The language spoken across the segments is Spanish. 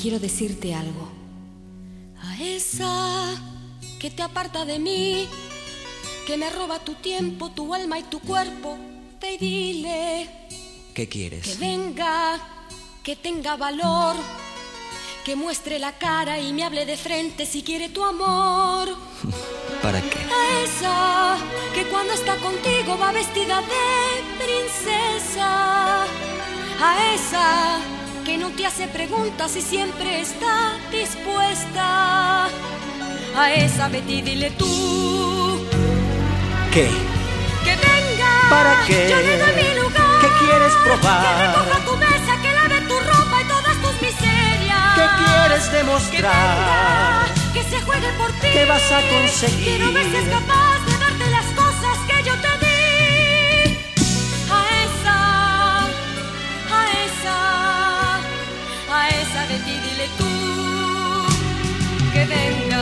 quiero decirte algo. A esa que te aparta de mí, que me roba tu tiempo, tu alma y tu cuerpo, ve y dile. ¿Qué quieres? Que venga, que tenga valor, que muestre la cara y me hable de frente si quiere tu amor. ¿Para qué? A esa que cuando está contigo va vestida de princesa. A esa que no te hace preguntas y siempre está dispuesta. A esa vete y dile tú. ¿Qué? Que venga. ¿Para qué? Yo le doy mi lugar. ¿Qué quieres probar? Que recoja tu mesa, que lave tu ropa y todas tus miserias. ¿Qué quieres demostrar? Que venga, que se juegue por ti. ¿Qué vas a conseguir? Quiero ver si es capaz de darte las cosas que yo te di. A esa de ti dile tú. Que venga.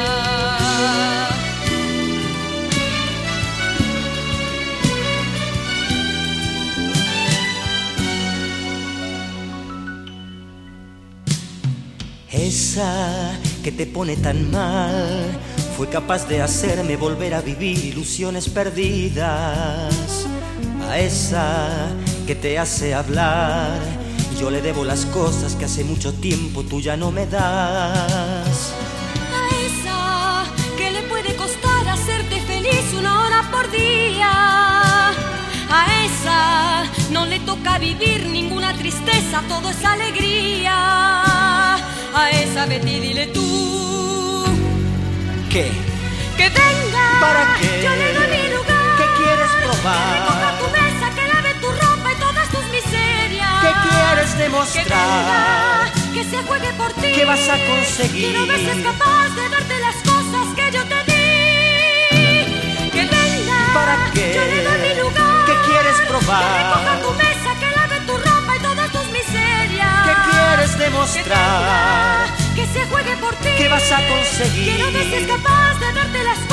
Esa que te pone tan mal fue capaz de hacerme volver a vivir ilusiones perdidas. A esa que te hace hablar, yo le debo las cosas que hace mucho tiempo tú ya no me das. A esa que le puede costar hacerte feliz 1 hora por día. A esa no le toca vivir ninguna tristeza, todo es alegría. A esa vete y dile tú. ¿Qué? Que venga. ¿Para qué? Yo le doy mi lugar. ¿Qué quieres probar? Que recoja tu mesa, que lave tu ropa y todas tus miserias. ¿Qué quieres demostrar? Que venga, que se juegue por ti. ¿Qué vas a conseguir? Quiero ver si es capaz de darte las cosas que yo te di. Que venga. ¿Para qué? Yo le doy mi lugar. ¿Qué quieres probar? Que recoja tu mesa, que lave tu ropa y todas tus miserias. ¿Qué quieres demostrar? Que venga, que se juegue por ti. ¿Qué vas a conseguir? Quiero ver si es capaz de darte las